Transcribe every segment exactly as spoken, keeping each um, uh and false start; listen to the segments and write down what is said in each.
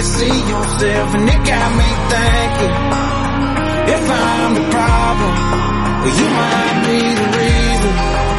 halfway see yourself, and it got me thinking, if I'm the problem, well, you might be the reason.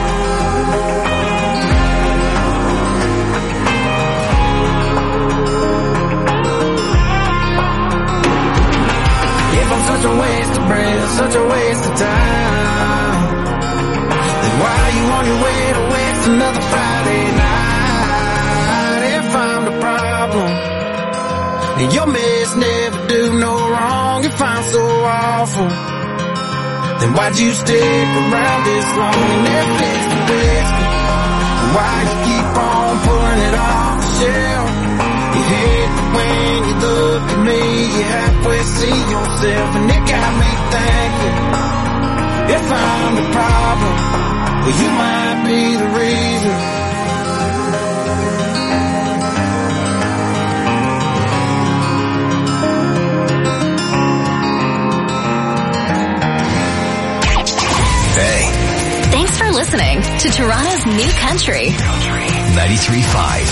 If I'm such a waste of breath, such a waste of time, then why are you on your way to waste another Friday night? If I'm the problem, and your mess never do no wrong, if I'm so awful, then why'd you stick around this long and Netflix and whiskey? Why you keep on pulling it off the shelf? You hate when you look at me, you halfway see yourself, and it got me thinking, if I'm the problem, well, you might be the reason. Hey. Thanks for listening to Toronto's New Country. ninety-three point five.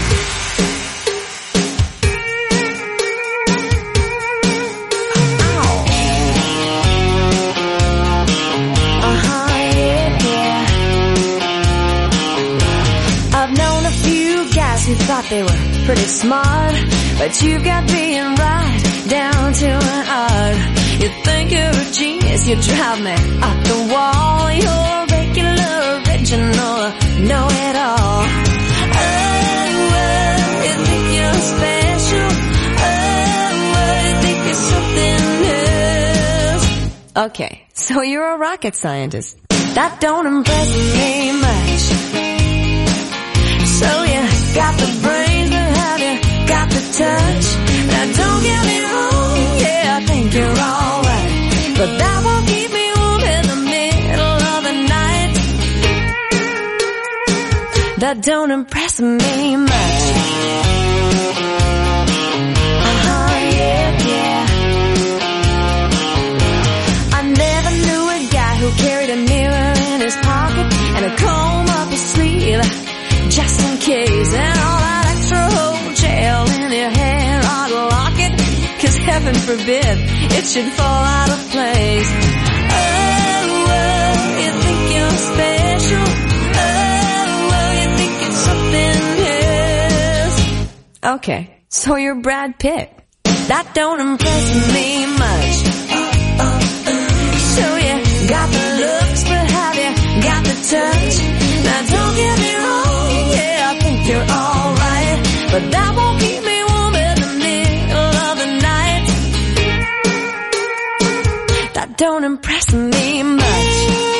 Who thought they were pretty smart, but you've got being right down to an art. You think you're a genius, you drive me up the wall. You're regular, original, know-it-all. Oh, well, you think you're special. Oh, well, you think you're something else. Okay, so you're a rocket scientist. That don't impress me much. So you got the brains, but have you got the touch? Now don't get me wrong, yeah, I think you're alright, but that won't keep me warm in the middle of the night. That don't impress me much. Uh-huh, yeah, yeah. I never knew a guy who carried a mirror in his pocket and a comb up his sleeve, just in case, and all that extra whole gel in your hair ought to lock it, cause heaven forbid it should fall out of place. Oh, well, you think you're special. Oh, well, you think it's something else. Okay, so you're Brad Pitt. That don't impress me much. So you got the looks, but have you got the touch? Now don't get me wrong, yeah, I think you're alright, but that won't keep me warm in the middle of the night. That don't impress me much.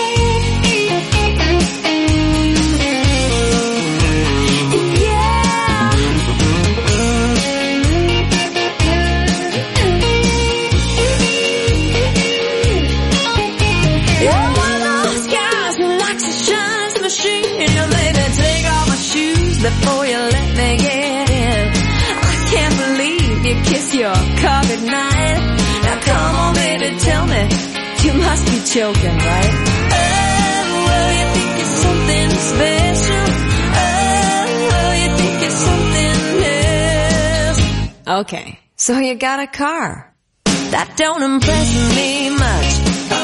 Yeah. You're one of those guys who likes to shine the machine. You made me take off my shoes before you let me get in. I can't believe you kiss your car goodnight. Now come on, baby, tell me, you must be joking, right? Oh, well, you think it's something special. Oh, well, you think it's something else. Okay, so you got a car. That don't impress me much.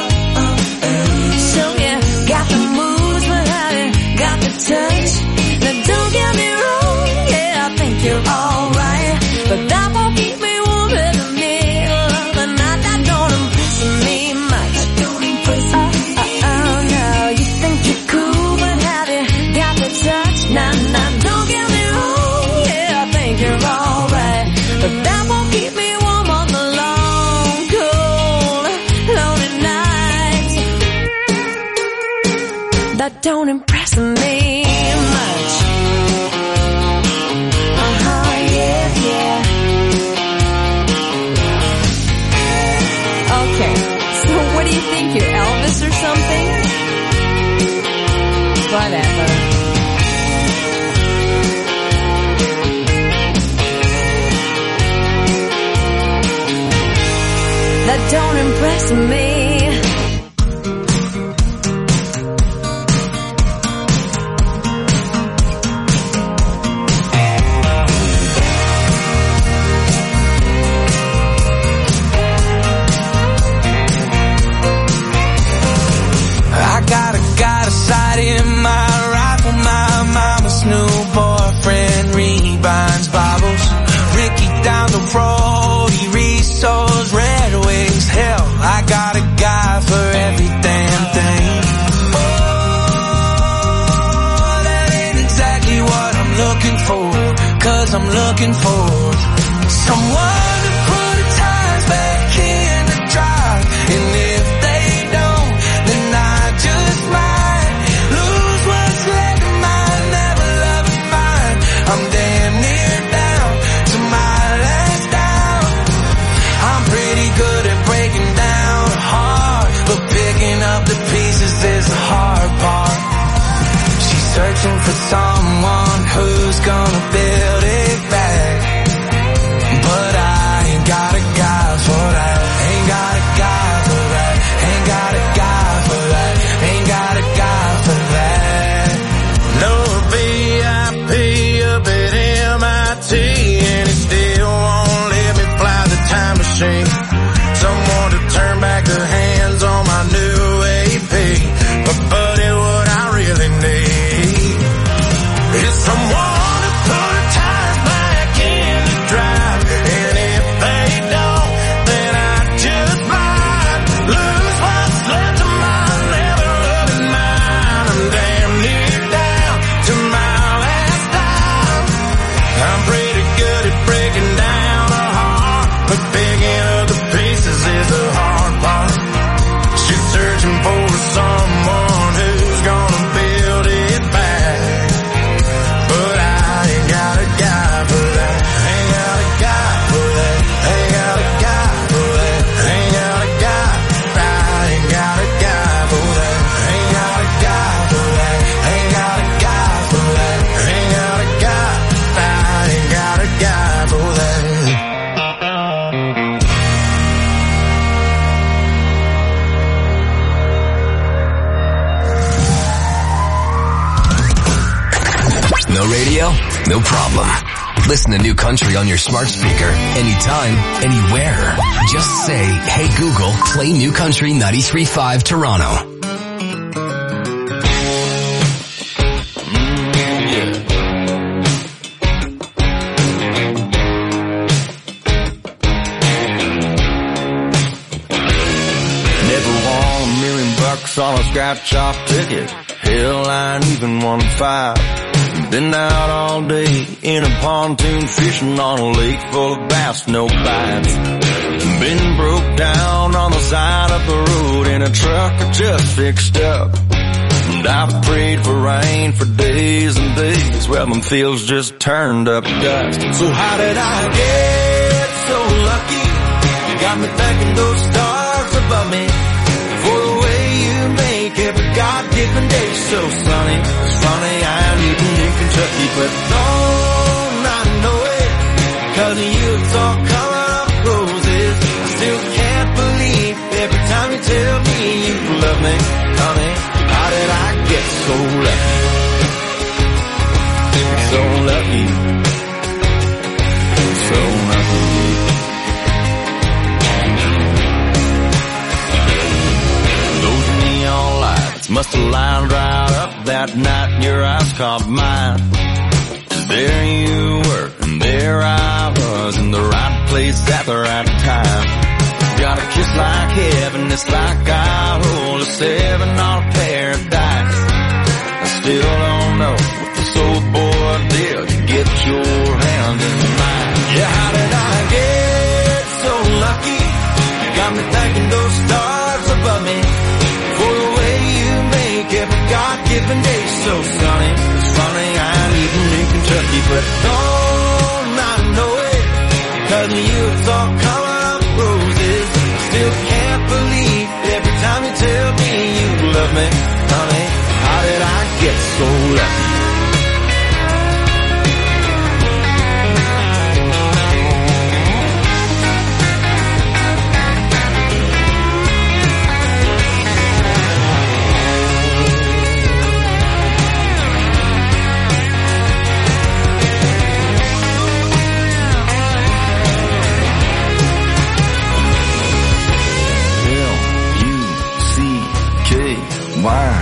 So you got the moves, but have you got the touch? Now don't get me wrong, yeah, I think you're alright, but that won't keep me warm in the middle of the night. That don't impress me much. That don't impress me. Oh, oh, oh, no, you think you're cool, but have you got the touch? Nah, nah, don't get me wrong, yeah, I think you're alright, but that won't keep me warm on the long, cold, lonely nights. That don't impress me much. Uh-huh, yeah, yeah. Okay, so what do you think, you're Elvis or something? Whatever. That don't impress me. down the road, he reached those red wings. Hell, I got a guy for every damn thing. Oh, that ain't exactly what I'm looking for, cause I'm looking for someone to put the tires back in the drive. And if they don't, then I just might lose what's left of mine, never loving mine. I'm damn near down to my last down. I'm pretty good at breaking down a heart, but picking up the pieces is the hard part. She's searching for someone who's gonna build it back, but I ain't got a guy for that. Ain't got a guy for that. Ain't got a guy for that. Ain't got a guy for that. No V I P up at M I T, and it still won't let me fly the time machine. Someone to turn back the hands on my new A P, but buddy, what I really need is someone to put the tires back in the drive. And if they don't, then I just might lose what's left of my never loving mine. I'm damn near down to my last dime. I'm pretty good at breaking down a heart, but picking up the pieces is the hard part. She's searching for someone who's gonna build it back, but I ain't got a guy for that. Ain't got a guy for that. Ain't got a guy for that. Ain't got a guy. I ain't got a guy for that. Ain't got a guy for that. Ain't got a guy for that. Ain't got a guy. I ain't got a guy for that. No radio? No problem. Listen to New Country on your smart speaker anytime, anywhere. Just say, hey Google, play New Country ninety-three point five Toronto. Never won a million bucks on a scratch-off ticket. Hell, I ain't even won five. Been out all day in a pontoon fishing on a lake full of bass, no bites. Been broke down on the side of the road in a truck I just fixed up. And I've prayed for rain for days and days. Well, them fields just turned up dust. So how did I get so lucky? You got me thanking those stars above me for the way you make every God-given day so sunny. It's funny, I'm even in Kentucky, but don't I know it? Cause of you it's all color of roses. I still can't believe every time you tell me you love me, honey. How did I get so lucky? So lucky. So lucky. Those neon lights must have lined right up that night and your eyes caught mine. There you were, and there I was, in the right place at the right time. Got a kiss like heaven, it's like I rolled a seven on a paradise. I still don't know what the soul boy did to get your hand in mine. Yeah, how did I get so lucky? You got me thanking those stars above me for the way you make every God-given day so sunny. It's funny, I ain't even in Kentucky, but don't I know it? Cause of you it's all color of roses. I still can't believe every time you tell me you love me, honey. How did I get so lucky? Why?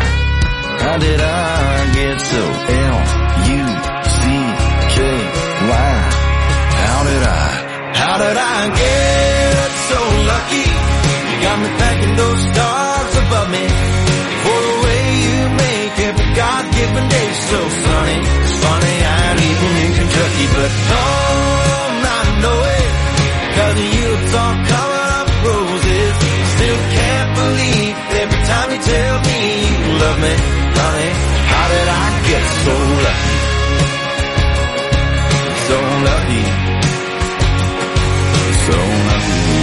I get so lucky? You got me thanking those stars above me for the way you make every God-given day so sunny. It's funny, I ain't even in Kentucky, but oh, I know it, 'cause of you it's all covered up roses. Still can't believe every time you tell me you love me, honey. How did I get so lucky? So lucky. So lucky.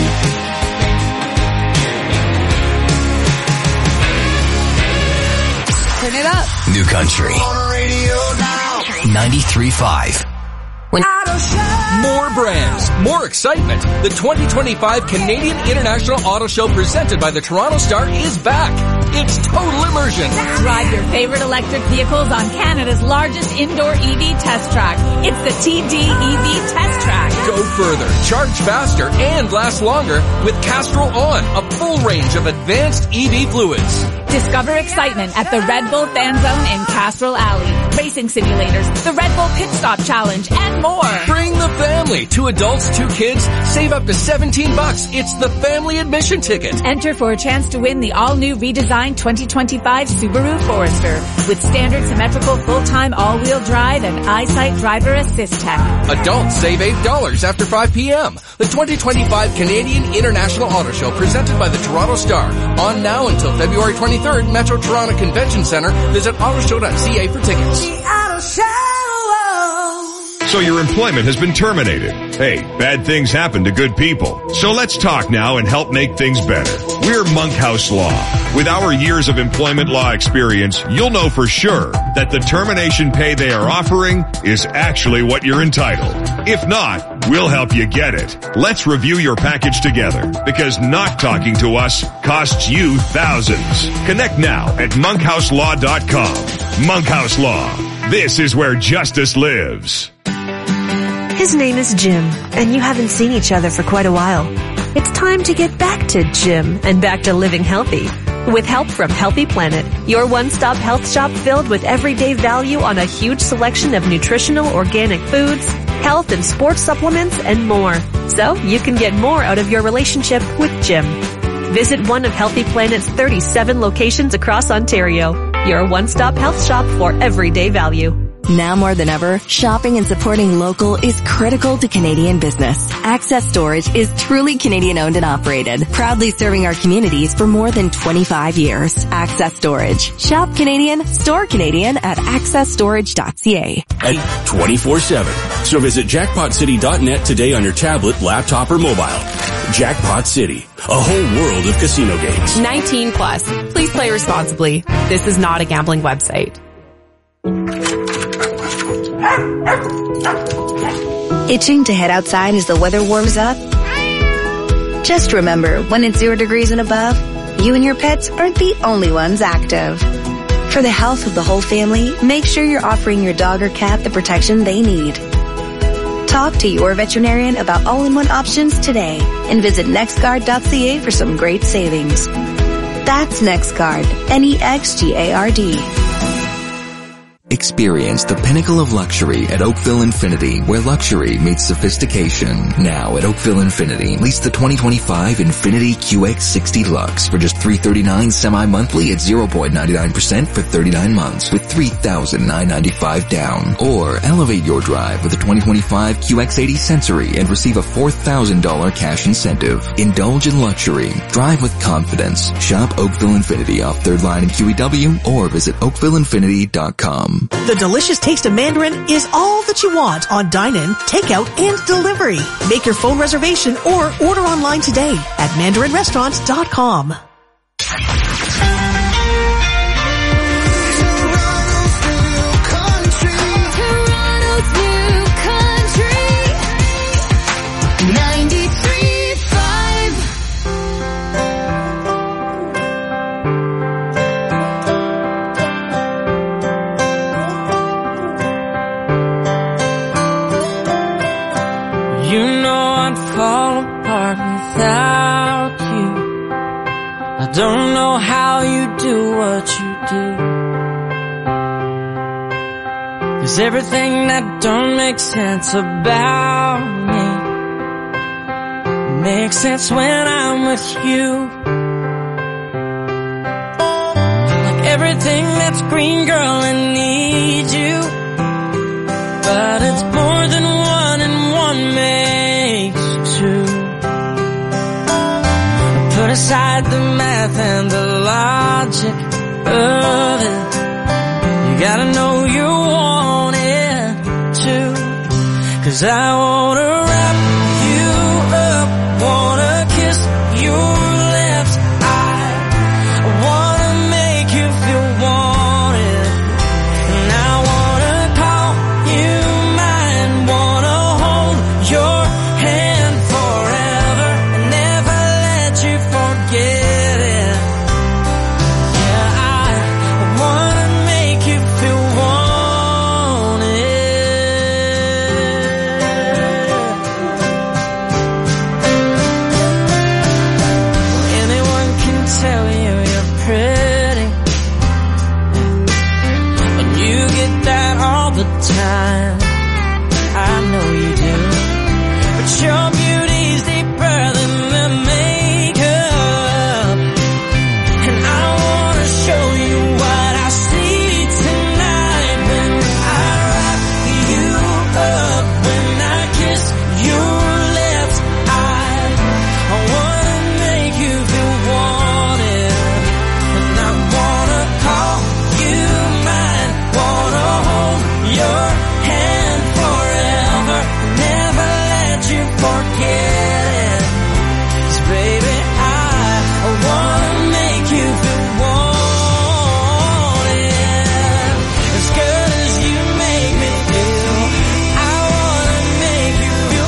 Turn it up. New Country. ninety-three point five. More brands, more excitement. The twenty twenty-five Canadian International Auto Show presented by the Toronto Star is back. It's total immersion. Drive your favorite electric vehicles on Canada's largest indoor E V test track. It's the T D E V Test Track. Go further, charge faster, and last longer with Castrol On, a full range of advanced E V fluids. Discover excitement at the Red Bull Fan Zone in Castrol Alley. Racing simulators, the Red Bull Pit Stop Challenge, and more. Bring the family. Two adults, two kids. Save up to seventeen bucks. It's the family admission ticket. Enter for a chance to win the all-new redesigned twenty twenty-five Subaru Forester with standard symmetrical full-time all-wheel drive and EyeSight driver assist tech. Adults save eight dollars after five p.m. The twenty twenty-five Canadian International Auto Show presented by the Toronto Star. On now until February twenty-third, Metro Toronto Convention Centre. Visit autoshow dot c a for tickets. So your employment has been terminated. Hey, bad things happen to good people. So let's talk now and help make things better. We're Monkhouse Law. With our years of employment law experience, you'll know for sure that the termination pay they are offering is actually what you're entitled. If not, we'll help you get it. Let's review your package together, because not talking to us costs you thousands. Connect now at monkhouse law dot com. Monkhouse Law. This is where justice lives. His name is Jim, and you haven't seen each other for quite a while. It's time to get back to Jim and back to living healthy. With help from Healthy Planet, your one-stop health shop filled with everyday value on a huge selection of nutritional organic foods, health and sports supplements, and more. So you can get more out of your relationship with Jim. Visit one of Healthy Planet's thirty-seven locations across Ontario. Your one-stop health shop for everyday value. Now more than ever, shopping and supporting local is critical to Canadian business. Access Storage is truly Canadian owned and operated, proudly serving our communities for more than twenty-five years. Access Storage. Shop Canadian, store Canadian at access storage dot c a. At twenty-four seven. So visit jackpot city dot net today on your tablet, laptop, or mobile. Jackpot City, a whole world of casino games. nineteen plus. Please play responsibly. This is not a gambling website. Itching to head outside as the weather warms up? Just remember, when it's zero degrees and above, you and your pets aren't the only ones active. For the health of the whole family, make sure you're offering your dog or cat the protection they need. Talk to your veterinarian about all-in-one options today and visit nextguard dot c a for some great savings. That's NextGuard, N E X G A R D. Experience the pinnacle of luxury at Oakville Infinity, where luxury meets sophistication. Now at Oakville Infinity, lease the twenty twenty-five Infinity Q X sixty Lux for just three hundred thirty-nine dollars semi-monthly at zero point nine nine percent for thirty-nine months with three thousand nine hundred ninety-five dollars down. Or elevate your drive with the twenty twenty-five Q X eighty Sensory and receive a four thousand dollars cash incentive. Indulge in luxury. Drive with confidence. Shop Oakville Infinity off third Line in Q E W or visit oakville infinity dot com. The delicious taste of Mandarin is all that you want on dine-in, takeout, and delivery. Make your phone reservation or order online today at mandarin restaurant dot com. Without you, I don't know how you do what you do. There's everything that don't make sense about me. makes sense when I'm with you. Like everything that's green, girl, I need you. But it's more than one and one makes two. Put aside the math and the logic of it. You gotta know you want it too. 'Cause I wanna wrap you up, wanna kiss your lips. I wanna make you feel wanted, and I wanna call you mine, wanna hold your hand forever and never let you forget it. Yeah, I wanna make you feel wanted. Anyone can tell you you're pretty, and you get that all the time. I know you do. But your beauty's deeper than the makeup, and I wanna show you what I see tonight when I wrap you up, when I kiss your lips. I, I wanna make you feel wanted, and I wanna call you mine, wanna hold your hand forever, never let you forget it. 'Cause baby, I, I wanna make you feel wanted. As good as you make me feel, I wanna make you feel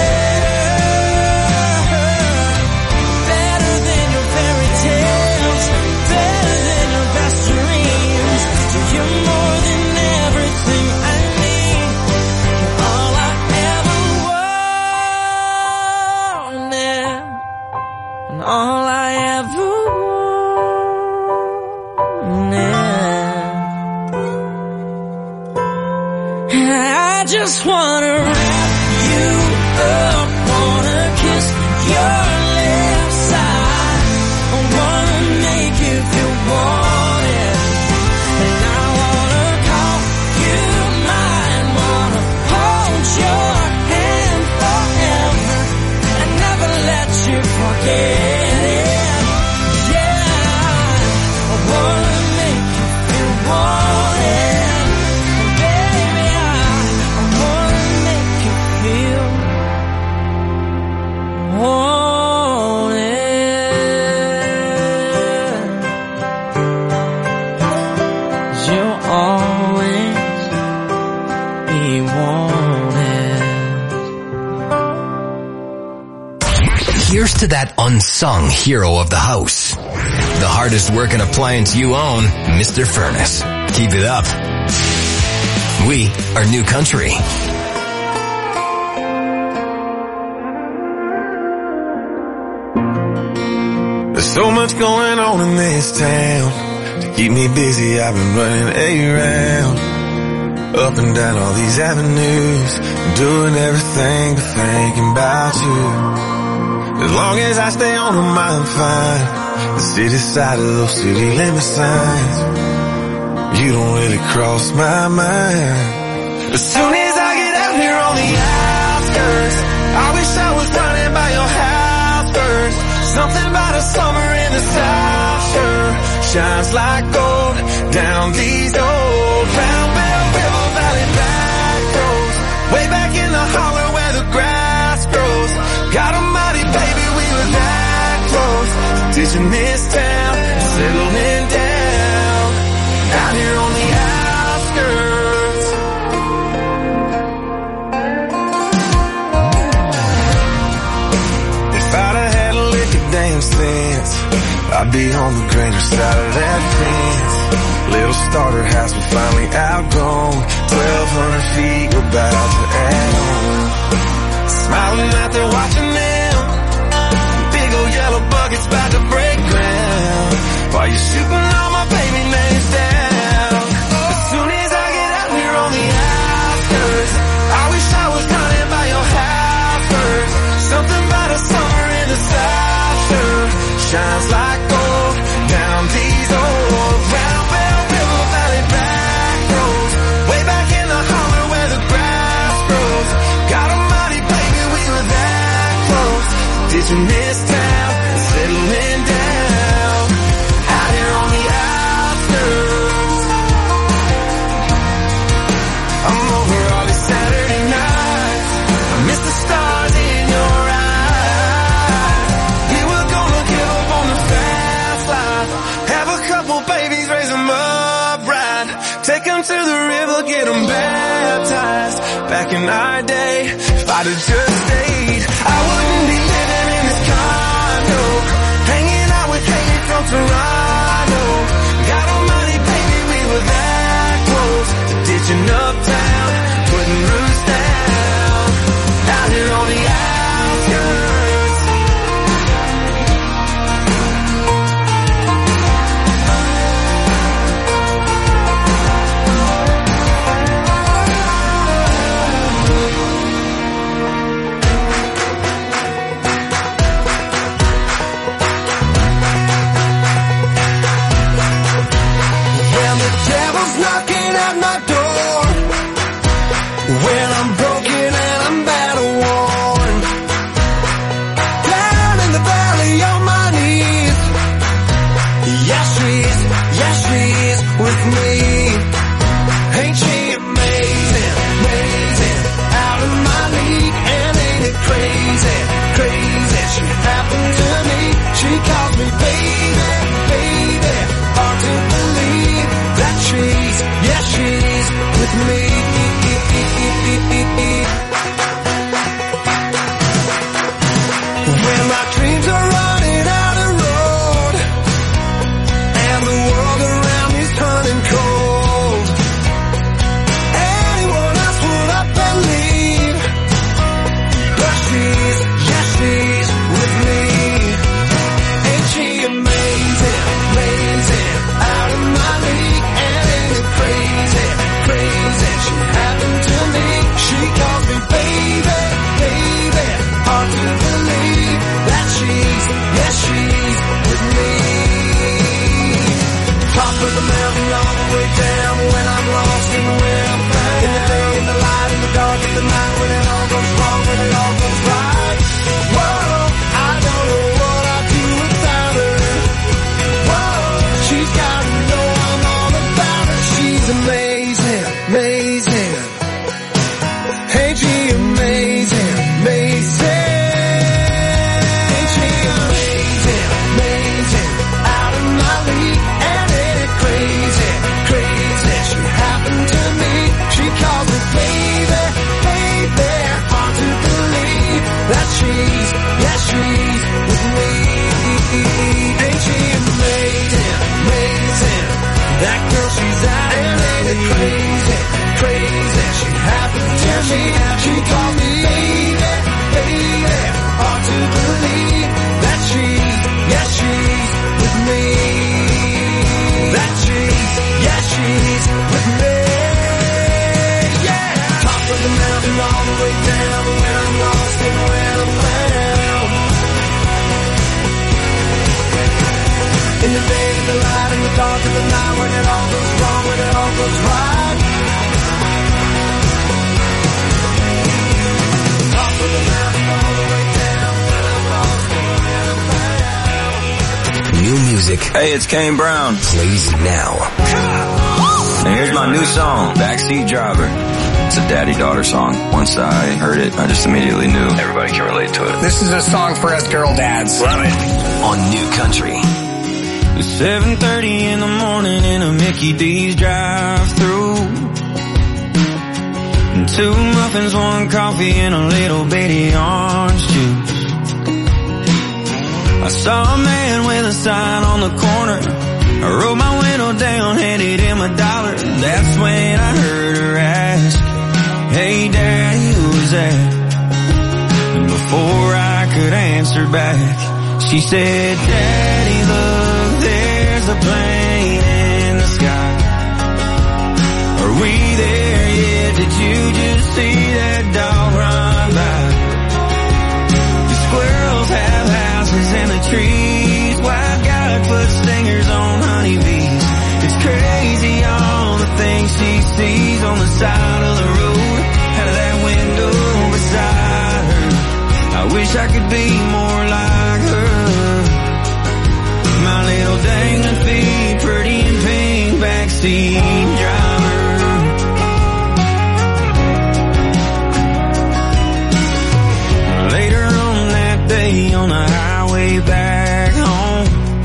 better. Better than your fairy tales, better than your best dreams. So you're more than everything I need. You're all I ever wanted, and all I ever wanted. And I just wanna wrap you up, wanna kiss your lips. I wanna make you feel wanted, and I wanna call you mine, wanna hold your hand forever and never let you forget it. Yeah, I wanna make you feel wanted, and baby, I, I wanna make you feel wanted. 'Cause you'll always be wanted. Here's to that unsung hero of the house. The hardest working appliance you own, Mister Furnace. Keep it up. We are New Country. There's so much going on in this town. To keep me busy, I've been running around, up and down all these avenues, doing everything but thinking about you. As long as I stay on them, I'm fine. The city side of those city limit signs, you don't really cross my mind. As soon as I get out here on the outskirts, I wish I was running by your house first. Something about a summer in the South sure shines like gold down these old Round Bell River Valley back roads, way back in the holler where the grass grows. God almighty, baby, we were that close to ditching this town and settling down out here on the outskirts. If I'd have had a lick of damn sense, I'd be on the greener side of that fence. Little starter house, we finally outgrown. Twelve hundred feet, we're about to add on. Smiling out there watching them, big old yellow buckets about to break ground, while you're shooting all my baby names down. As soon as I get out here on the outskirts, I wish I was running by your house first. Something about a summer ditching this town and settling down out here on the outskirts. I'm over all these Saturday nights. I miss the stars in your eyes. Yeah, we're gonna give up on the fast life. Have a couple babies, raise them up right. Take them to the river, get them baptized. Back in our day, if I'd have just stayed, I wouldn't be living in this condo, hanging out with Katie from Toronto. God almighty, baby, we were that close to ditching uptown, putting roots down, out here on the outskirts. Devil's knocking at my door when I'm broken and I'm battle worn, down in the valley on my knees. Yeah, she's, yeah, she's with me. Ain't she amazing, amazing, out of my league, and ain't it crazy, crazy? She happened to me, she calls me baby, baby, hard to believe that she's, yeah, she's with me. When my dreams are running out of road and the world around me's turning cold, anyone else would up and leave, but she's, yeah, she's with me. Ain't she amazing, amazing, out of my league, and ain't it crazy, crazy? She happened to me, she calls me baby, baby, hard to believe that she's, yeah, she's with me. Top of the mountain all the way down, when I'm lost and when I'm found, in the day, in the light, in the dark, in the night, when it all goes wrong, when it all goes right. Whoa, I don't know what I'd do without her. Whoa, she's got to know I'm all about her. She's amazing, amazing. Ain't she amazing, amazing? Ain't she amazing, amazing, out of my league, and ain't it crazy, crazy? She happened to me, she calls me baby, baby, hard to believe that she's, yeah, she's with me. Ain't she amazing, amazing, that girl, she's out, and ain't it crazy, crazy? She happened to me, she calls me baby, baby, hard to believe that she's, yeah, she's with me. That she's, yeah, she's with me. Yeah. Top of the mountain all the way down, when I'm lost and when I'm found. In the day, in the light, in the dark, in the night, when it all goes wrong, when it all goes right. Top of the mountain all the way down, when I'm lost and when I'm found. New music. Hey, it's Kane Brown. Plays now. And here's my new song, Backseat Driver. It's a daddy-daughter song. Once I heard it, I just immediately knew everybody can relate to it. This is a song for us girl dads. Love it. On New Country. It's seven thirty in the morning in a Mickey D's drive-thru. Two muffins, one coffee, and a little bitty orange juice. I saw a man with a sign on the corner. I rolled my window down, handed him a dollar. That's when I heard her ask, "Hey Daddy, who's that?" And before I could answer back, she said, "Daddy, look, there's a plane in the sky. Are we there yet? Did you just see that dog run by? The squirrels have houses in the trees. Wild God puts stingers on honeybees. It's crazy all the things she sees on the side of the road, out of that window beside her. I wish I could be more like on the highway back home.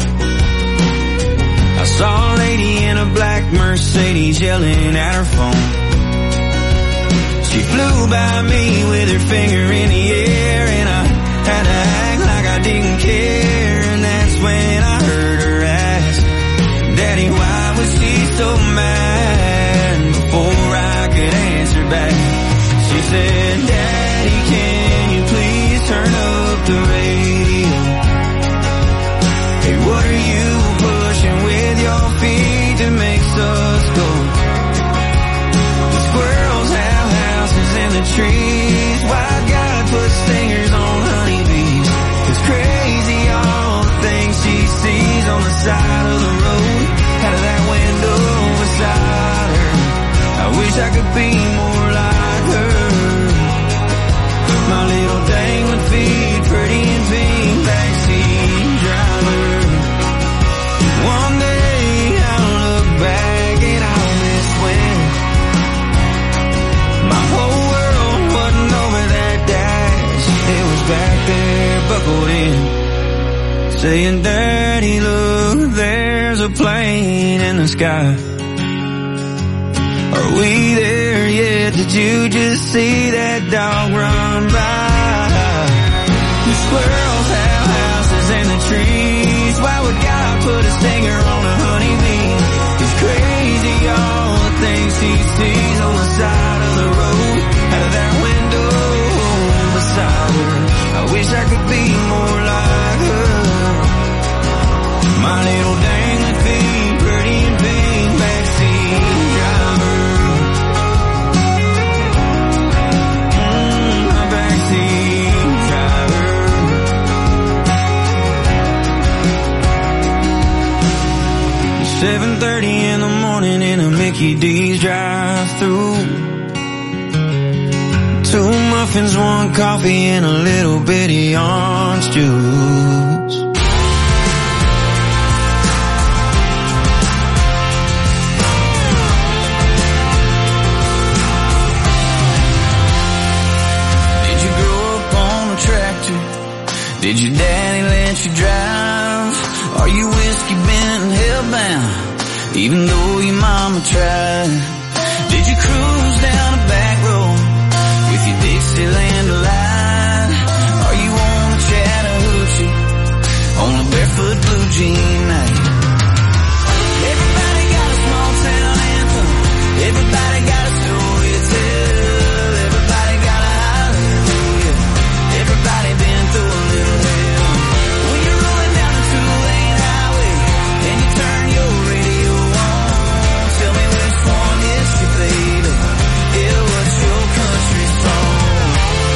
I saw a lady in a black Mercedes yelling at her phone. She flew by me with her finger in the air, and I had to act like I didn't care. And that's when I heard her ask, Daddy, why was she so mad? Before I could answer back, she said, Daddy, can you please turn up the radio? Hey, what are you pushing with your feet that makes us go? The squirrels have houses in the trees. Why God put stingers on honeybees? It's crazy all the things she sees on the side of the road, out of that window beside her. I wish I could be more like her. My little dangling feet, pretty and pink, backseat driver. One day I'll look back and I'll miss when my whole world wasn't over that dash. It was back there buckled in, saying, Daddy, look, there's a plane in the sky. Are we there yet? Did you just see that dog run by? The squirrels have houses in the trees. Why would God put a stinger on a honeybee? It's crazy all the things he sees on the side of the road, out of that window beside her. I wish I could be more like her. My little dangling feet, pretty and pink, backseat driver. Mm, my backseat driver. seven thirty in the morning in a Mickey D's drive-thru. Two muffins, one coffee, and a little bitty orange juice. Did your daddy let you drive? Are you whiskey bent and hellbound, even though your mama tried? Did you cruise down a back road with your Dixieland delight? Are you on a Chattahoochee on a barefoot blue jean night? Everybody got a small town anthem. Everybody got a story to tell. Everybody got a hallelujah. Everybody been through a little hell. When you're rolling down the two-lane highway and you turn your radio on, tell me which one is your baby. Yeah, what's your country song?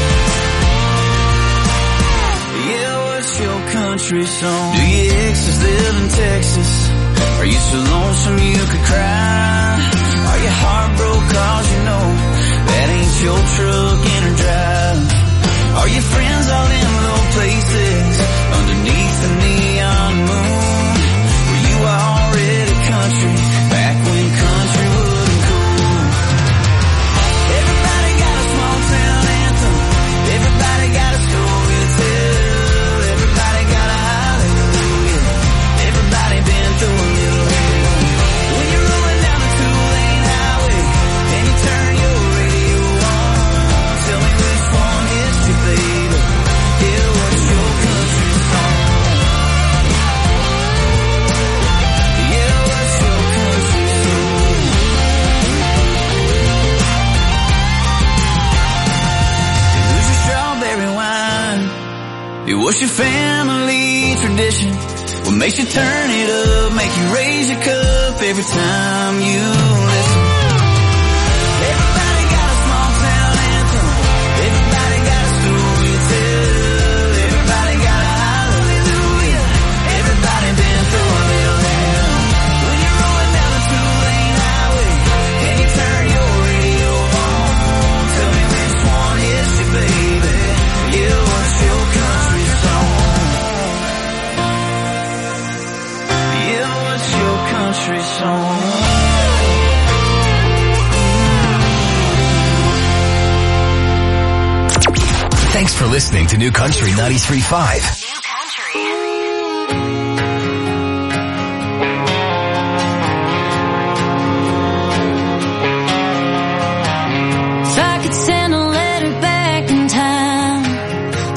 Yeah, what's your country song? Do your exes live in Texas? Are you so lonesome you could cry? Are you heartbroken cause you know that ain't your truck in her drive? Are your friends all in low places underneath the neon moon? Were you already country back when country wasn't cool? Everybody got a small town anthem. Everybody got a story to tell. Everybody got a hallelujah. Everybody been through a little hell. When you're rolling down the two-lane highway and you turn your radio on, tell me which one is your baby. Yeah, what's your country song? Yeah, what's your country song? Who's your strawberry wine? It was your family tradition. What makes you turn it up, make you raise your cup every time you listen? Everybody got a small town anthem. Everybody got a story to tell. Everybody got a hallelujah. Everybody been through a little hell. When you're rolling down the two-lane highway and you turn your radio on, tell me which one is your baby. Yeah, what's your country song? Yeah, what's your country song? Thanks for listening to New Country ninety-three point five.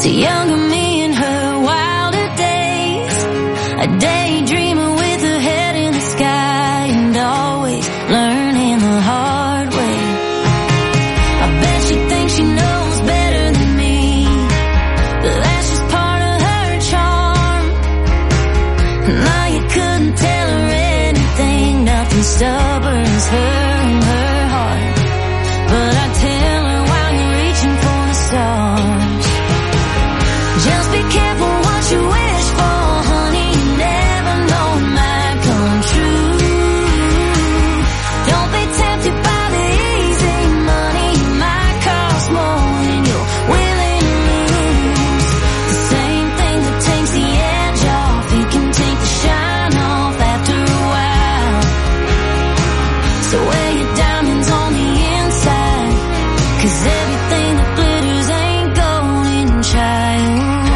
to younger me in her wilder days. A daydreamer with her head in the sky and always learning the hard way. I bet she thinks she knows better than me, but that's just part of her charm. Now you couldn't tell her anything, nothing stubborn as her and her heart. But I tell her while you're reaching for the stars, just be careful what you wish for, honey. You never know it might come true. Don't be tempted by the easy money. It might cost more than you're willing to lose. The same thing that takes the edge off, it can take the shine off after a while. So wear your diamonds on the inside, 'cause everything that glitters ain't golden, child.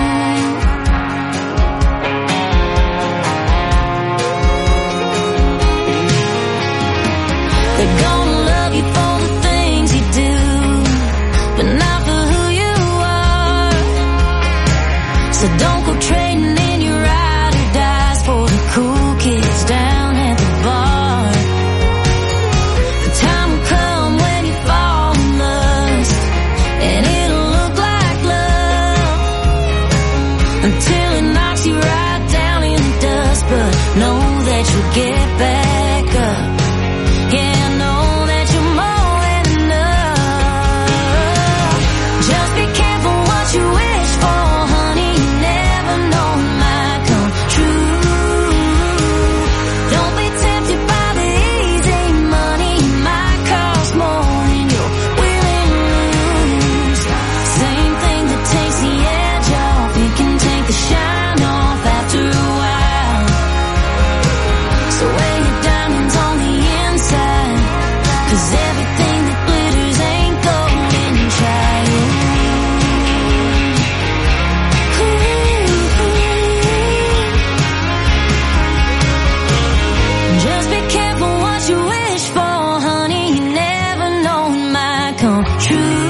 They're gonna love you for the things you do, but not for who you are. So don't go trading in your ride or dies for the cool kids down at the bar. The time will come when you fall in lust, and it'll look like love until it knocks you right down in the dust. But know that you'll get back up. Yeah, know that you're more than enough. Just be careful what you wish for, honey. You never know it might come true. Don't be tempted by the easy money. It might cost more than you're willing to lose. Same thing that takes the edge off, it can take the shine off after a while. So wear your diamonds on the inside, 'cause everything that glitters ain't golden, child. Just be careful what you wish for, honey. You never know it might come true.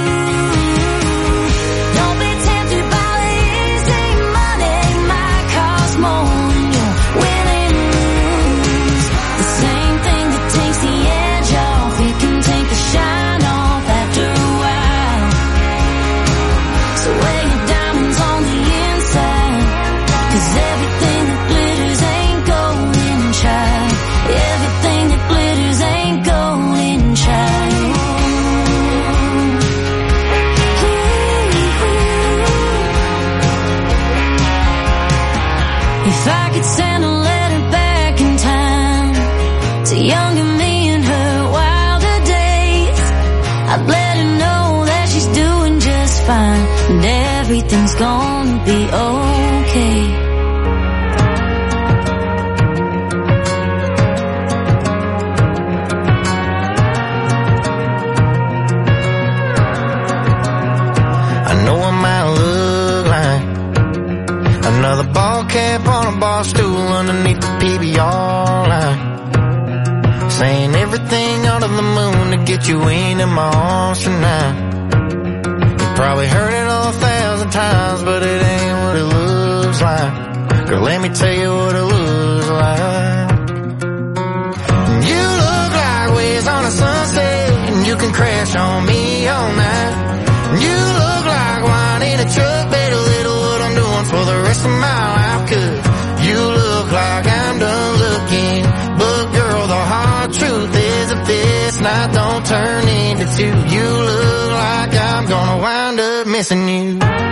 Don't be tempted by the easy money. It might cost more than you're willing to lose. The same thing that takes the edge off, it can take the shine off after a while. So wear your diamonds on the inside, 'cause everything that glitters ain't golden, child. Everything that glitters ain't golden, child. If I could send a letter back in time to younger me in her wilder days, I'd let her know that she's doing just fine and everything's gonna be okay. I know I might look like another ball cap on a bar stool underneath the P B R line, saying everything under the moon to get you into my arms tonight. You probably heard it all a thousand times, but it ain't what it looks like. Girl, let me tell you what it looks like. You look like waves on a sunset, and you can crash on me all night. You look like wine in a truck, better little what I'm doing for the rest of my life. 'Cause you look like I'm done looking, but girl, the hard truth is if this night don't turn into two, you look like I'm gonna wind up missing you.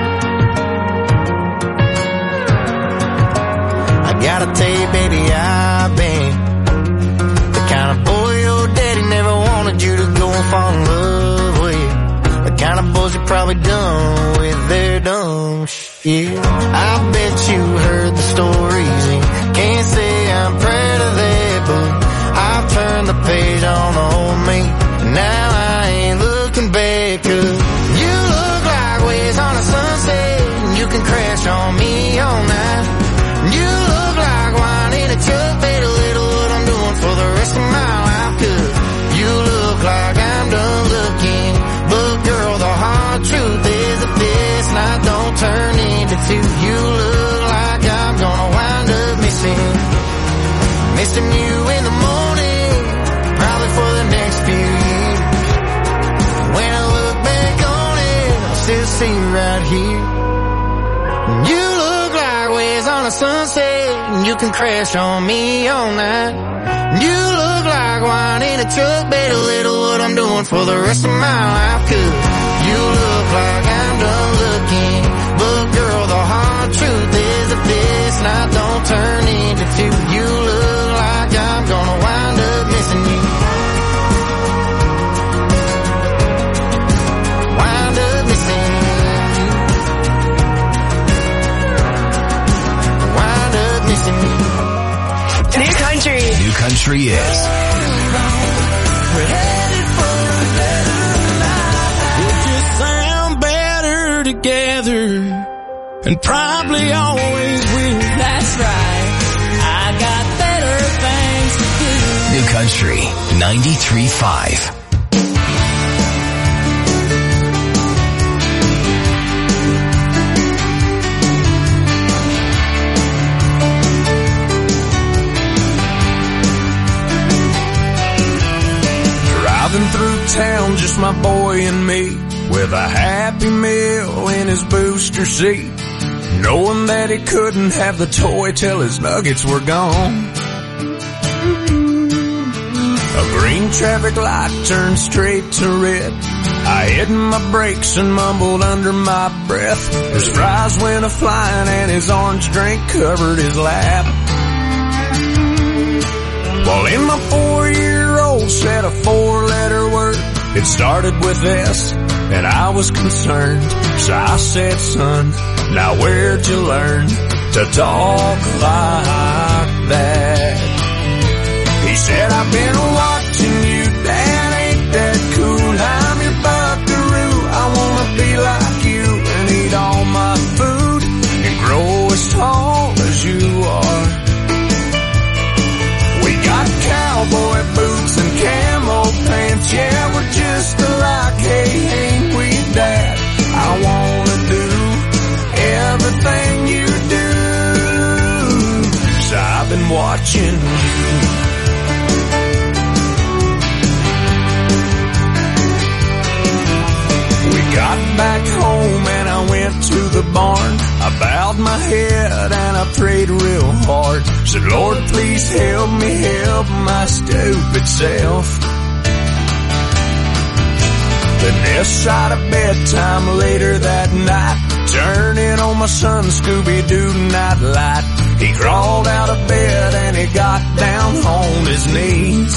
I gotta tell you, baby, I've been the kind of boy your daddy never wanted you to go and fall in love with. The kind of boys you're probably done with their dumb shit. I bet you heard the stories and can't say I'm proud of that, but I've turned the page on the old me, and now I ain't looking back. 'Cause you look like waves on a sunset, and you can crash on me all night. You look like wine in a truck, better little what I'm doing for the rest of my life. 'Cause you look like I'm done looking, but girl, the hard truth is if this night don't turn too. You look like I'm gonna wind up missing, missing you in the morning, probably for the next few years. When I look back on it, I still see you right here. You look like waves on a sunset, and you can crash on me all night. You look like wine in a truck, bet a little what I'm doing for the rest of my life. Cause you look like I'm done looking, but girl, the hard truth is if this night don't turn into two, you look like I'm gonna wind up missing you. Wind up missing you. Wind up missing you. New country. New country is. We're headed for a better life. We'll just sound better together, and probably always will. That's right. I got better things to do. New country ninety-three point five. Driving through town, just my boy and me, with a Happy Meal in his booster seat, knowing that he couldn't have the toy till his nuggets were gone. A green traffic light turned straight to red. I hit my brakes and mumbled under my breath. His fries went a-flying and his orange drink covered his lap. While in my four-year-old said a four-letter word, it started with S, and I was concerned. So I said, son, now where'd you learn to talk like that? He said, I've been watching you, Dad, ain't that cool? I'm your buckaroo, I wanna be like you and eat all my food and grow as tall as you are. We got cowboy boots and camo pants, yeah, we're just alike, hey, ain't we, Dad? I wanna do everything you do, so I've been watching you. Got back home and I went to the barn. I bowed my head and I prayed real hard. Said, Lord, please help me help my stupid self. Then this side of bedtime later that night, turning on my son Scooby-Doo night light. He crawled out of bed and he got down on his knees.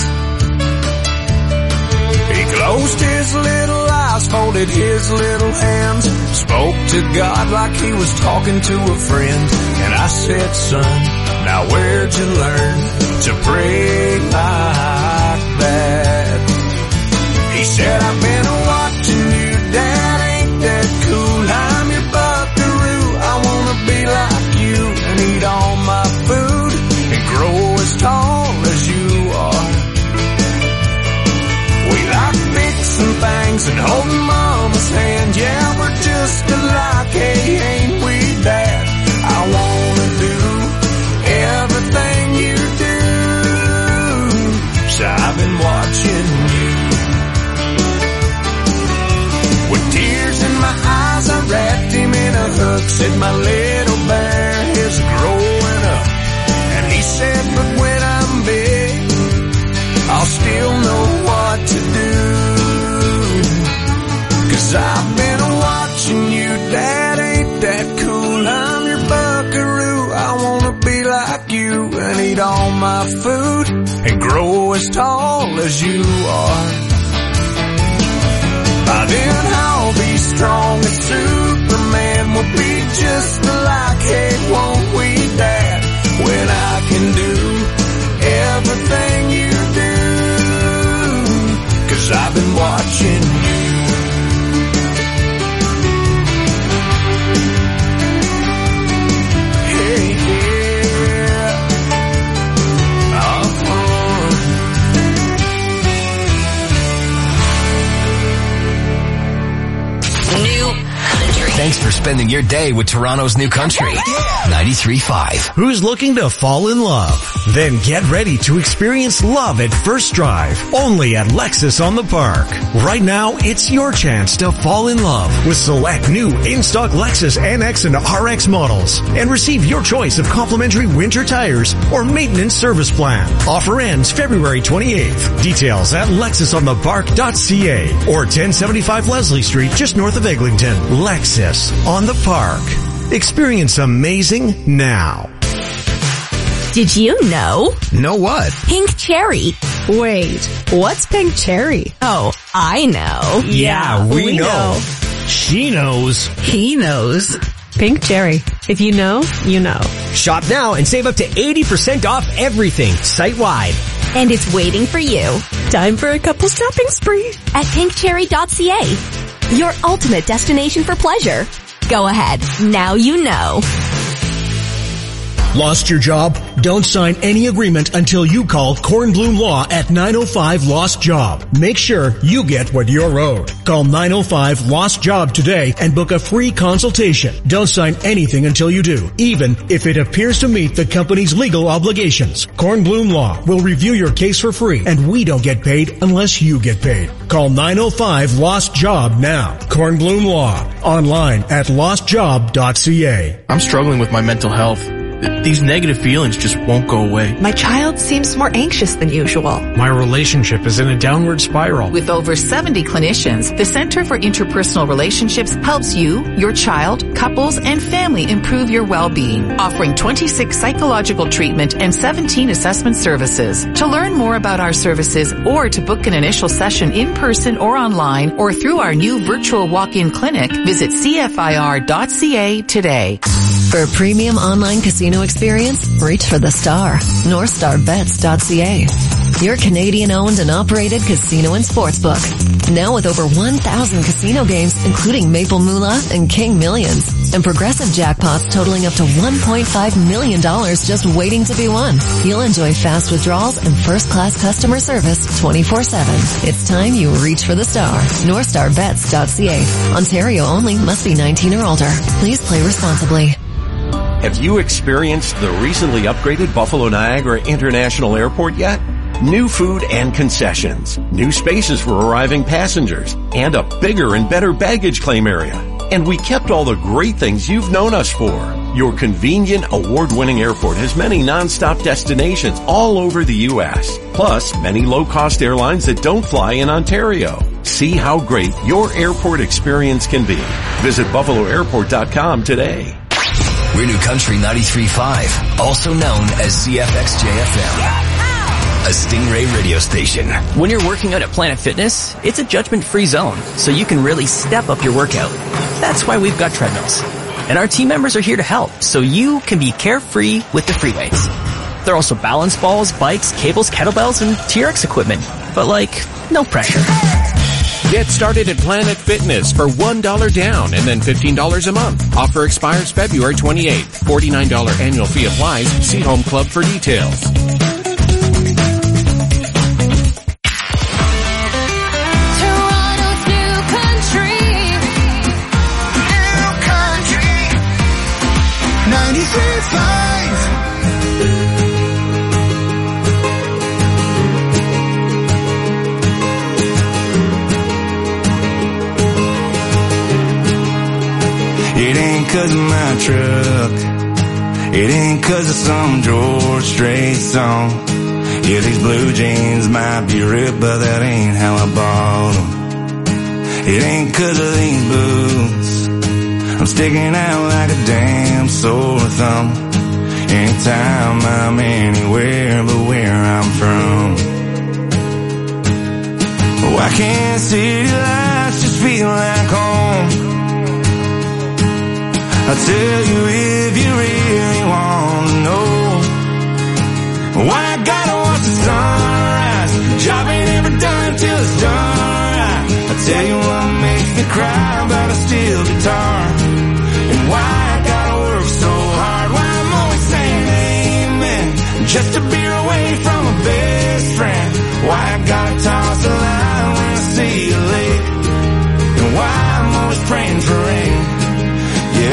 He closed his little eyes, folded his little hands, spoke to God like he was talking to a friend. And I said, son, now where'd you learn to pray like that? He said, I've been watching you, Dad, ain't that cool? I'm your buckaroo, I wanna be like you and eat all my food and grow as tall as you are. We like fixing things and holding Mama's hand, yeah, we're just alike, hey, ain't we, Dad? I wanna do everything you do, so I've been watching you. With tears in my eyes, I wrapped him in a hug, said, my little bear is growing up. And he said, but when I'm big, I'll still know what to do. Cause I've been watching you, Dad, ain't that cool? I'm your buckaroo, I wanna be like you and eat all my food and grow as tall as you are. By then I'll be strong as Superman, we'll be just alike, hey, won't we, Dad? When I can do everything you do, cause I've been watching you. Hey, yeah. Uh-huh. New country. Thanks for spending spending your day with Toronto's New Country. ninety-three point five. Who's looking to fall in love? Then get ready to experience love at first drive, only at Lexus on the Park. Right now, it's your chance to fall in love with select new in-stock Lexus N X and R X models and receive your choice of complimentary winter tires or maintenance service plan. Offer ends February twenty-eighth. Details at lexus on the park dot c a or ten seventy-five Leslie Street, just north of Eglinton. Lexus on the Park. Experience amazing now. Did you know? Know what? Pink cherry. Wait, what's pink cherry? Oh, I know. Yeah, we, we know. know. She knows. He knows. Pink cherry. If you know, you know. Shop now and save up to eighty percent off everything site-wide. And it's waiting for you. Time for a couple shopping spree at pink cherry dot c a. Your ultimate destination for pleasure. Go ahead. Now you know. Lost your job? Don't sign any agreement until you call Kornblum Law at nine oh five Lost Job. Make sure you get what you're owed. Call nine oh five Lost Job today and book a free consultation. Don't sign anything until you do, even if it appears to meet the company's legal obligations. Kornblum Law will review your case for free, and we don't get paid unless you get paid. Call nine oh five Lost Job now. Kornblum Law. Online at lost job dot c a. I'm struggling with my mental health. These negative feelings just won't go away. My child seems more anxious than usual. My relationship is in a downward spiral. With over seventy clinicians, the Center for Interpersonal Relationships helps you, your child, couples, and family improve your well-being, offering twenty-six psychological treatment and seventeen assessment services. To learn more about our services or to book an initial session in person or online or through our new virtual walk-in clinic, visit c f i r dot c a today. For a premium online casino experience, reach for the star. north star bets dot c a. Your Canadian-owned and operated casino and sportsbook. Now with over one thousand casino games, including Maple Moolah and King Millions. And progressive jackpots totaling up to one point five million dollars just waiting to be won. You'll enjoy fast withdrawals and first-class customer service twenty-four seven. It's time you reach for the star. north star bets dot c a. Ontario only. Must be nineteen or older. Please play responsibly. Have you experienced the recently upgraded Buffalo Niagara International Airport yet? New food and concessions, new spaces for arriving passengers, and a bigger and better baggage claim area. And we kept all the great things you've known us for. Your convenient, award-winning airport has many non-stop destinations all over the U S, plus many low-cost airlines that don't fly in Ontario. See how great your airport experience can be. Visit buffalo airport dot com today. We're New Country ninety-three point five, also known as C F X J F M, a Stingray radio station. When you're working out at Planet Fitness, it's a judgment-free zone, so you can really step up your workout. That's why we've got treadmills. And our team members are here to help, so you can be carefree with the free weights. There are also balance balls, bikes, cables, kettlebells, and T R X equipment. But like, no pressure. Get started at Planet Fitness for one dollar down and then fifteen dollars a month. Offer expires February twenty-eighth. forty-nine dollars annual fee applies. See Home Club for details. Toronto's New Country. New Country. ninety-three point five. It ain't cause of my truck. It ain't cause of some George Strait song. Yeah, these blue jeans might be ripped, but that ain't how I bought them. It ain't cause of these boots. I'm sticking out like a damn sore thumb. Anytime I'm anywhere but where I'm from. Why can't city lights just feel like home? I'll tell you if you really want to know. Why I gotta watch the sunrise. Job ain't ever done till it's done right. I'll tell you what makes me cry about a steel guitar. And why I gotta work so hard. Why I'm always saying amen just to be away from a best friend. Why I gotta toss a line when I see a lake. And why I'm always praying for rain.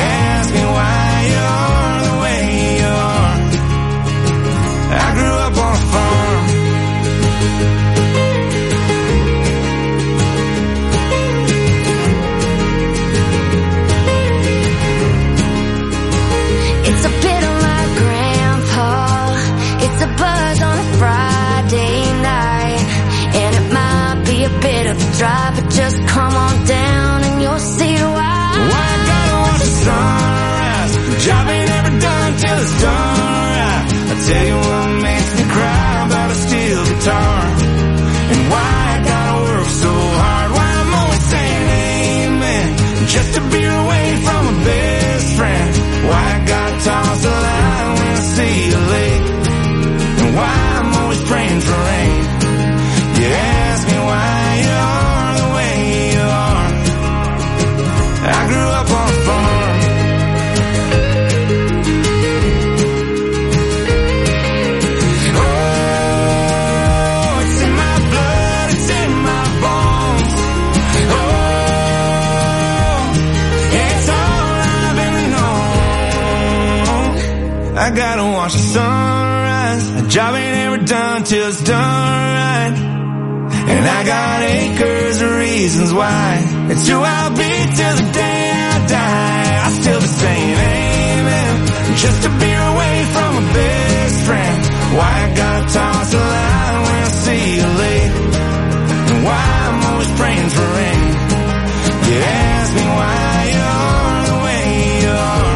I gotta watch the sunrise. A job ain't ever done till it's done right. And I got acres of reasons why. It's who I'll be till the day I die. I'll still be saying amen, just a beer away from my best friend. Why I gotta toss a line when I see you late, and why I'm always praying for rain. You ask me why you are the way you are,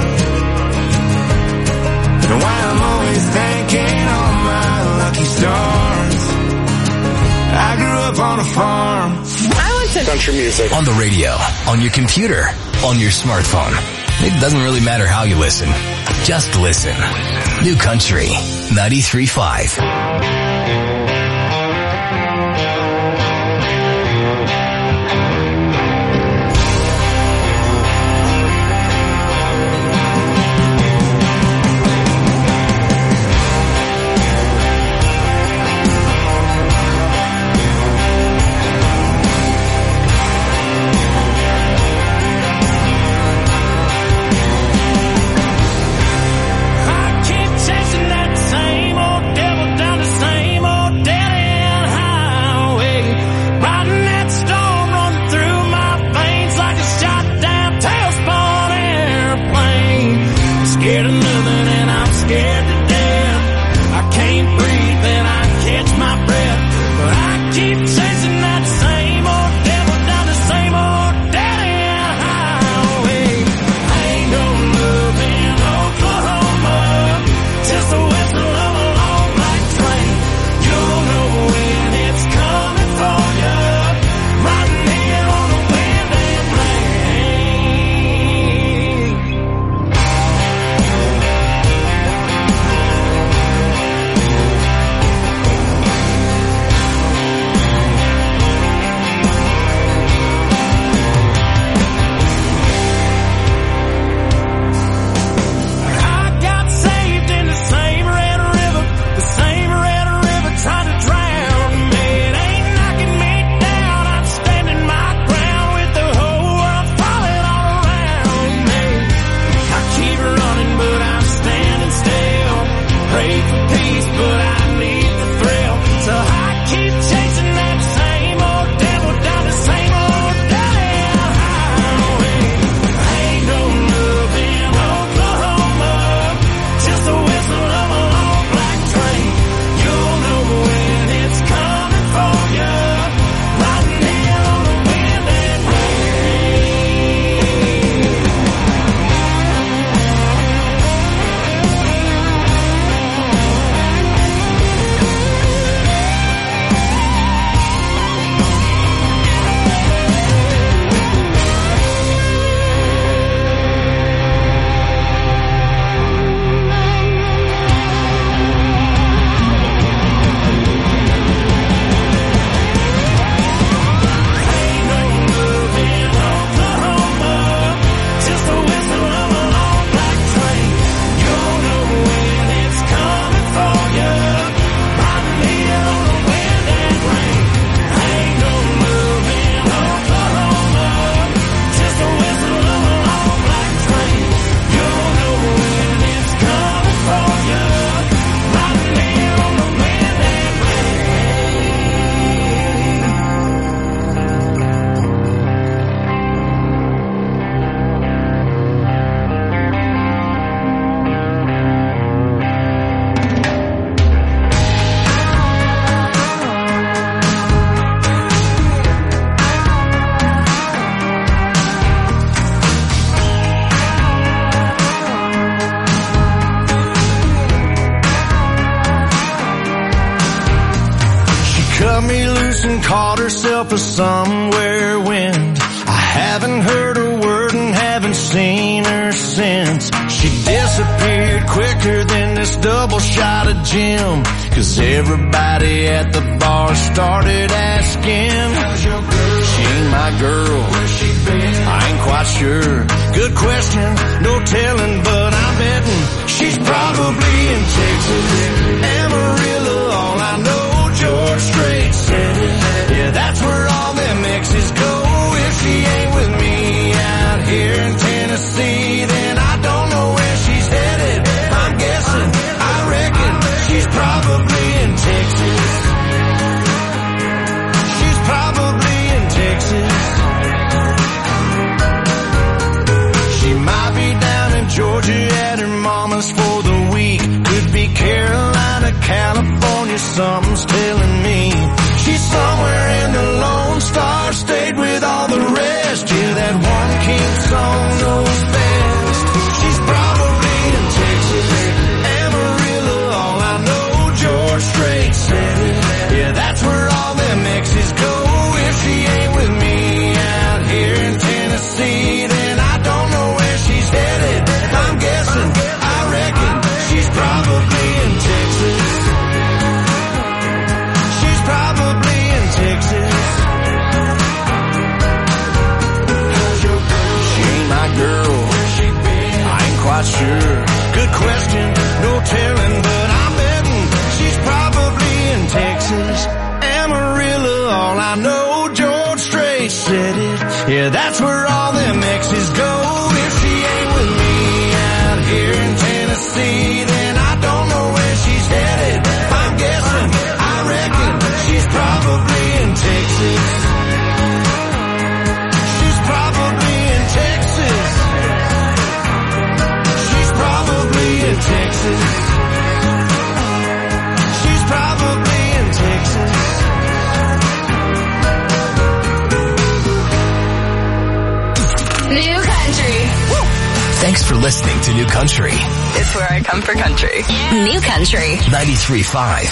and why I'm always thanking all my lucky stars. I grew up on a farm. I want to country music on the radio, on your computer, on your smartphone. It doesn't really matter how you listen. Just listen. New Country ninety-three point five. Caught herself a somewhere wind. I haven't heard a word and haven't seen her since. She disappeared quicker than this double shot of gin, 'cause everybody at the bar started asking, how's your girl? She ain't my girl. Where's she been? I ain't quite sure. Good question, no telling, but I'm betting she's probably in Texas. Amarillo, all I know, George Strait said it. Yeah, that's where all them exes go. If she ain't with me out here in Tennessee, then I don't know where she's headed. I'm guessing sure. Good question, no telling, but I'm betting she's probably in Texas. Amarillo, all I know, George Strait said it. Yeah, that's where all them exes go. If she ain't with me out here in Tennessee, then I don't know where she's headed. I'm guessing, I reckon she's probably in Texas. She's probably in Texas. She's probably in Texas. She's probably in Texas. New Country. Thanks for listening to New Country. It's where I come for country. New Country. ninety-three point five.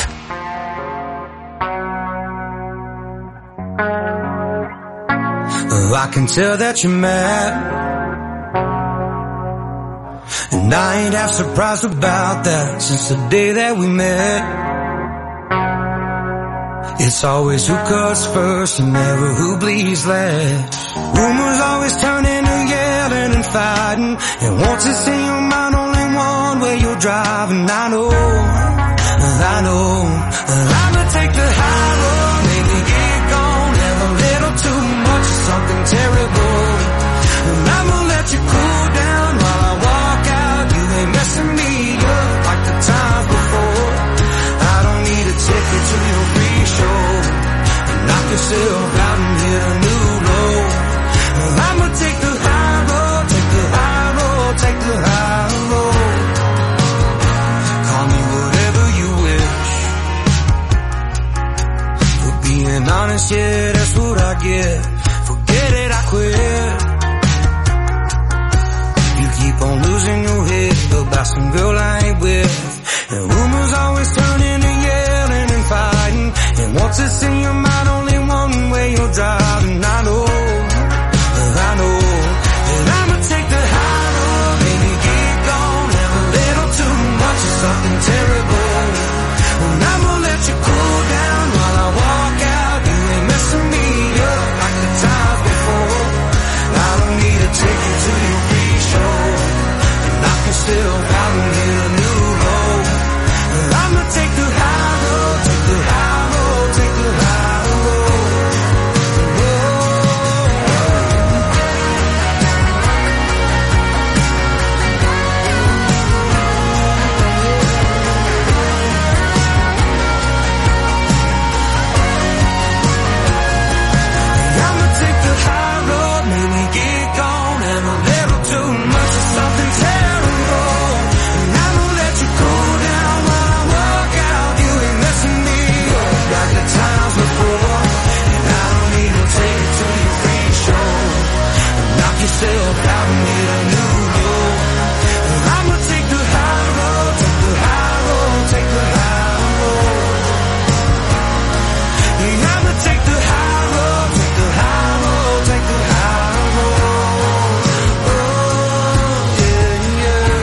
Oh, I can tell that you're mad, and I ain't half surprised about that. Since the day that we met, it's always who cuts first and never who bleeds last. Rumors always turn into yelling and fighting, and once it's in your mind only one way you're driving. I know, I know, I'ma take the high road, maybe get gone, have a little too much, something terrible, and I'ma let you cool down while I walk out. You ain't messing me up like the times before. I don't need a ticket to your free show, knock yourself out and hit a new low. I'ma take the high road, take the high road, take the high road. Call me whatever you wish. For being honest, yeah, that's what I get. Forget it, I quit. You keep on losing your head about some girl I ain't with, and rumors always turn into yelling and fighting, and once it's in your mind only one way you're driving. I know, I know, and I'ma take the high road, maybe get gone, have a little too much of something terrible, and I'ma let you cool down while I walk out. You ain't messing me up like the times before. I don't need a ticket to your free show, and I can still out and hit a new low. I'ma take the high road, take the high road, take the high road. I'ma take the high road, maybe get gone, and a little too much of something terrible, and I'ma let you cool down while I walk out. You ain't messing me up like the times before, and I don't need to take it to your free show, and knock yourself out and hit a new low. I'ma take the high road, take the high road, take the high road. Yeah, I'ma take the high road, take the high road, take the high road. Oh, yeah, yeah.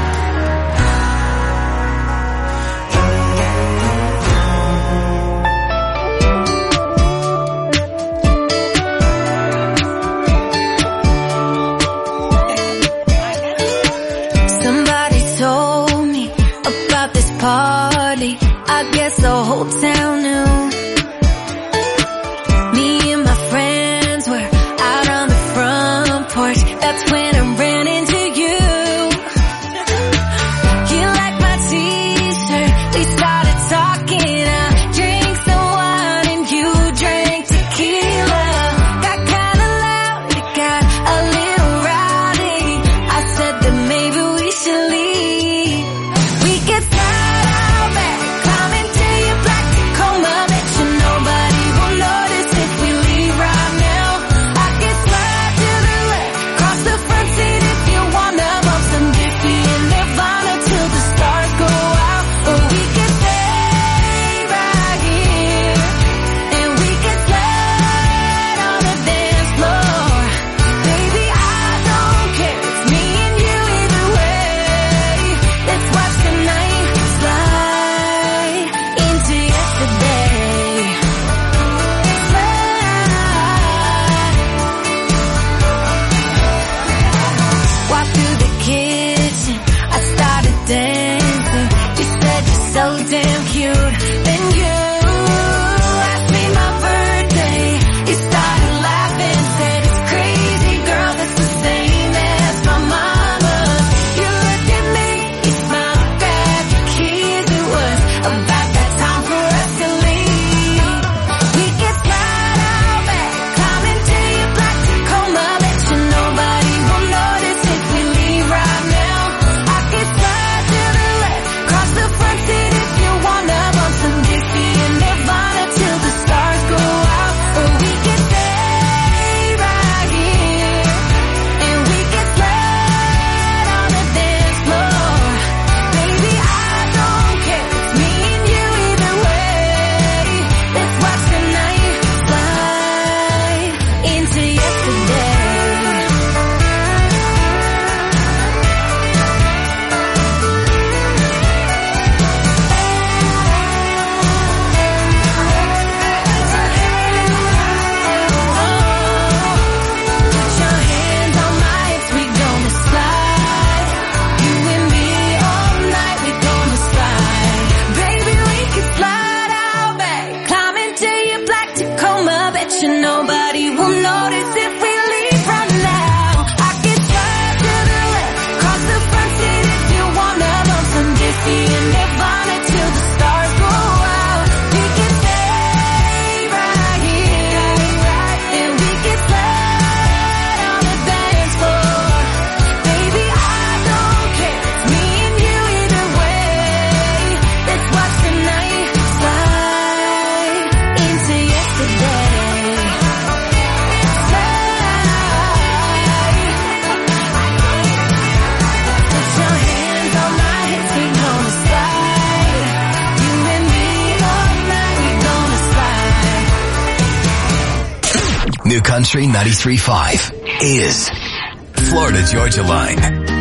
Somebody told me about this party. I guess the whole town knew. Me and my friends were out on the front porch. That's when I ran into you. You liked my t-shirt. We started talking. I drank some wine and you drank tequila. Got kinda loud, it got a little rowdy. I said that maybe we should leave. We could start out back, climb into your black Tacoma. New Country ninety-three point five is Florida Georgia Line.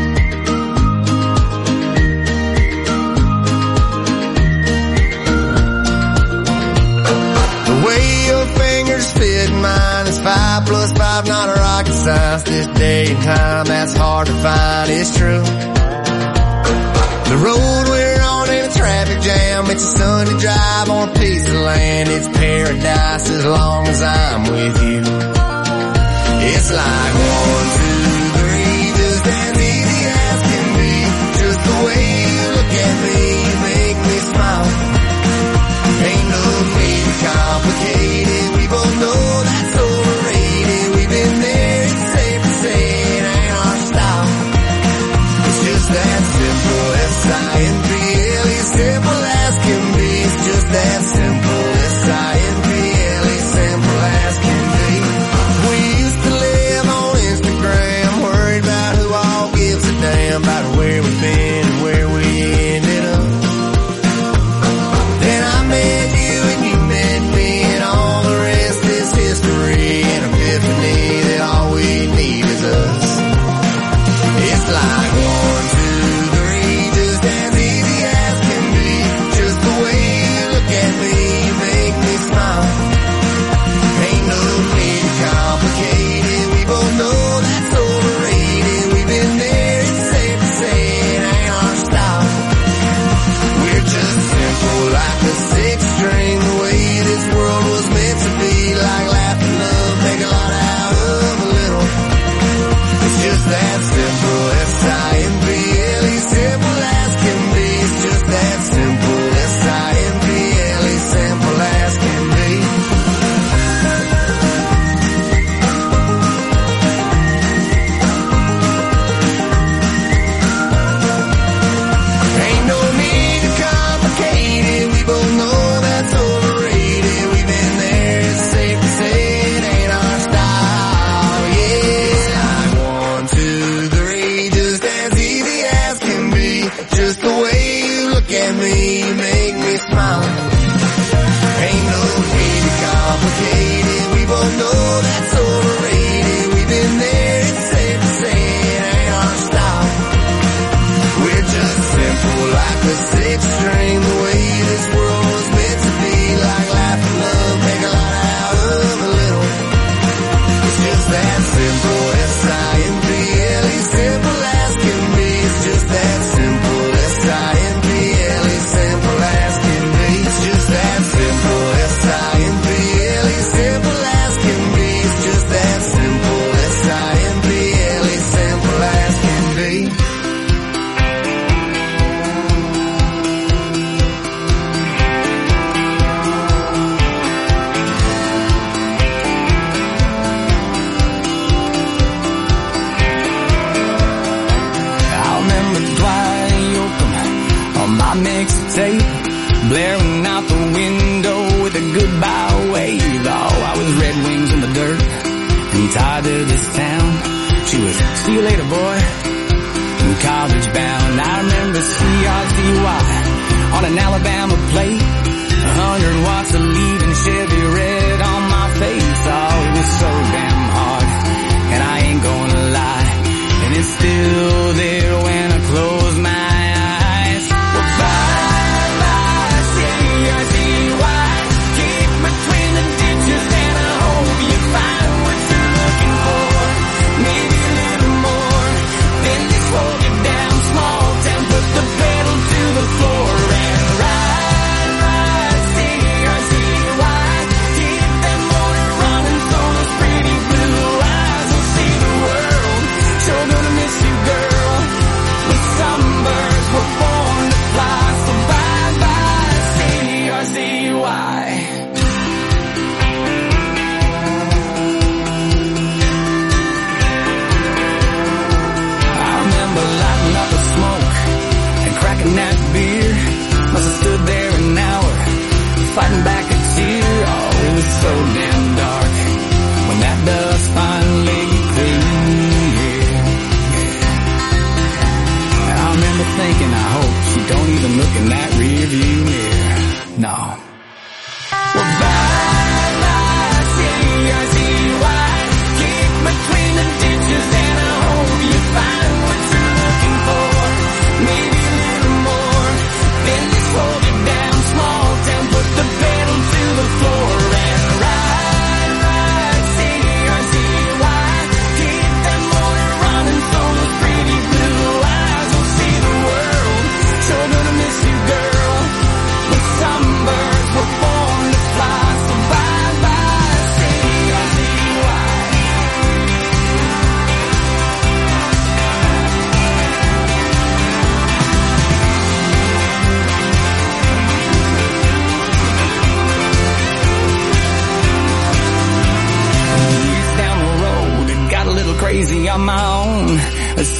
The way your fingers fit mine is five plus five, not a rocket science. This day and time, that's hard to find, it's true. The road we're on in a traffic jam, it's a Sunday drive on a piece of land. It's paradise as long as I'm with you. It's like one, two, three, just as easy as can be. Just the way you look at me, you make me smile. Ain't no need to complicate it, we both know that's overrated. We've been there, it's safe to say it ain't our style. It's just that simple, S I M P L E, simple as can be. It's just that simple, S I M P L E, simple as can be. We used to live on Instagram, worried about who all gives a damn about where we've been and where we ended up. Then I met you and you met me, and all the rest is history. An epiphany that all we need is us. It's like one, two, three, just as easy as can be. Just the way you look at me, you make me smile. Ain't no need to complicate it, we both know that's overrated. We've been there, it's safe to say it ain't our style. We're just simple like a six string, the way this world was meant to be. Like laughing love, make a lot out of a little. It's just that simple, S I M P L E, simple as can be. It's just that simple, S I M P L E, simple as can be. Ain't no need to complicate it, we both know that's overrated. We've been there, it's safe to say it ain't our style. Yeah, like one, two, three, just as easy as can be. Just the way you look at me, you make me smile. Ain't no need to complicate it, we both know that's overrated. We've been there, it's safe to say it ain't our style. We're just simple like a six string, the way this world was meant to be. Like laughing love, make a lot out of a little. It's just that simple, S I M P L E, simple as can be. It's just that simple, S I M P L E, simple as can be. It's just that simple, S I M P L E, simple as can be. It's just that simple, S I M P L E, simple as can be. I remember Dwight Yoakam on my mixtape, blaring out the window with a goodbye wave. Oh, I was Red Wings in the dirt and tied to this town. She was, see you later, boy, and college bound. I remember C R Z Y on an Alabama plate, a hundred watts of leaving Chevy red on my face. Oh, it was so damn hard, and I ain't gonna lie, and it's still there when I close my eyes. Well, bye, bye, C R Z Y, keep between the ditches, and I hope you find what you're looking for. Maybe a little more, then they slow you down, small town, put the pedal to the floor and ride, ride, C R Z Y, keep that motor running so those pretty blue eyes will see the world. Sure gonna miss you, girl, but some birds were born to fly, so bye bye, C R Z Y. I remember lighting up a smoke and cracking that beer. Must have stood there an hour, fighting back a tear. Oh, it was so damn dark when that dust finally cleared. And I remember thinking, I hope she don't even look in that rear view mirror. No. Well, bye, bye, C R Z Y.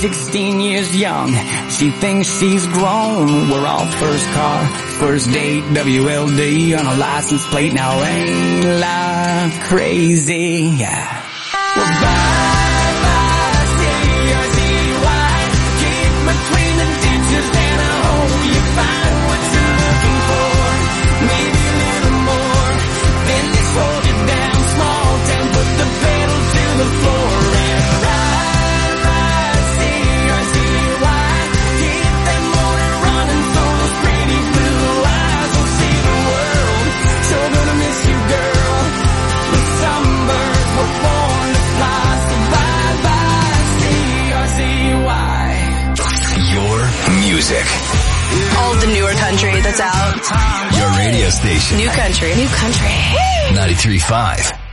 sixteen years young. She thinks she's grown. We're all first car, first date, W L D on a license plate. Now ain't life crazy? Yeah. Well, bye, bye, C R Z Y. Kick between the ditches and I hope you find what you're looking for. Maybe a little more. Then they slow you down, small town, put the pedal to the floor and ride, ride, C R Z Y. Keep that motor running for those pretty blue eyes. Will see the world. So gonna miss you, girl. The sunbirds were born to fly. So bye bye, C R Z Y. Your music. All the newer country that's out. Your radio station. New country. New country. ninety-three point five